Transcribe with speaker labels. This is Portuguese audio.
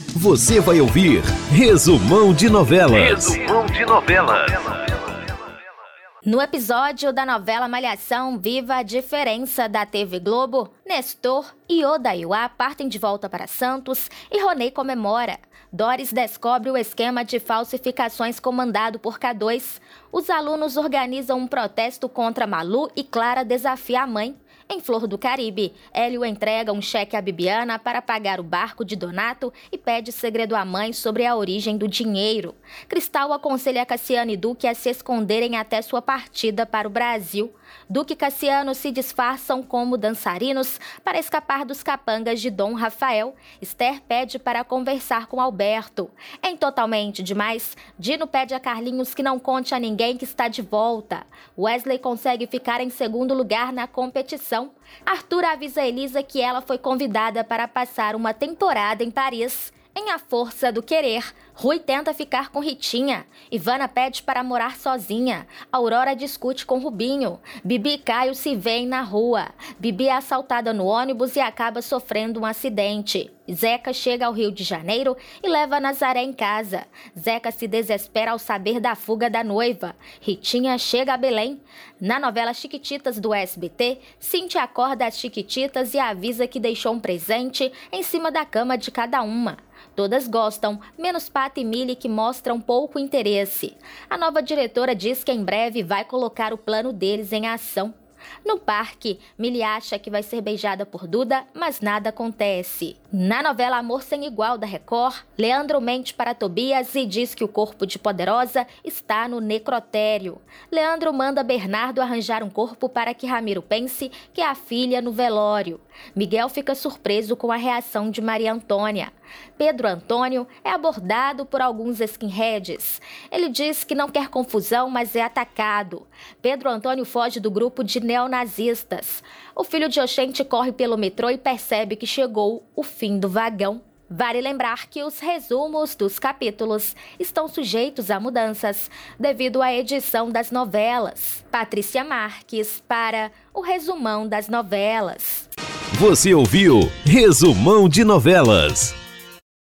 Speaker 1: Você vai ouvir Resumão de Novelas.
Speaker 2: Resumão de Novelas.
Speaker 3: No episódio da novela Malhação Viva a Diferença da TV Globo, Nestor e Odaiwa partem de volta para Santos e Ronei comemora. Doris descobre o esquema de falsificações comandado por K2. Os alunos organizam um protesto contra Malu e Clara desafia a mãe. Em Flor do Caribe, Hélio entrega um cheque a Bibiana para pagar o barco de Donato e pede segredo à mãe sobre a origem do dinheiro. Cristal aconselha Cassiano e Duque a se esconderem até sua partida para o Brasil. Duque e Cassiano se disfarçam como dançarinos para escapar dos capangas de Dom Rafael. Esther pede para conversar com Alberto. Em Totalmente Demais, Dino pede a Carlinhos que não conte a ninguém que está de volta. Wesley consegue ficar em segundo lugar na competição. Arthur avisa a Elisa que ela foi convidada para passar uma temporada em Paris. Em A Força do Querer, Rui tenta ficar com Ritinha. Ivana pede para morar sozinha. Aurora discute com Rubinho. Bibi e Caio se veem na rua. Bibi é assaltada no ônibus e acaba sofrendo um acidente. Zeca chega ao Rio de Janeiro e leva Nazaré em casa. Zeca se desespera ao saber da fuga da noiva. Ritinha chega a Belém. Na novela Chiquititas do SBT, Cíntia acorda as Chiquititas e avisa que deixou um presente em cima da cama de cada uma. Todas gostam, menos Pata e Mili, que mostram pouco interesse. A nova diretora diz que em breve vai colocar o plano deles em ação. No parque, Mili acha que vai ser beijada por Duda, mas nada acontece. Na novela Amor Sem Igual da Record, Leandro mente para Tobias e diz que o corpo de Poderosa está no necrotério. Leandro manda Bernardo arranjar um corpo para que Ramiro pense que é a filha no velório. Miguel fica surpreso com a reação de Maria Antônia. Pedro Antônio é abordado por alguns skinheads. Ele diz que não quer confusão, mas é atacado. Pedro Antônio foge do grupo de neonazistas. O filho de Oxente corre pelo metrô e percebe que chegou o fim do vagão. Vale lembrar que os resumos dos capítulos estão sujeitos a mudanças devido à edição das novelas. Patrícia Marques para o Resumão das Novelas.
Speaker 1: Você ouviu Resumão de Novelas.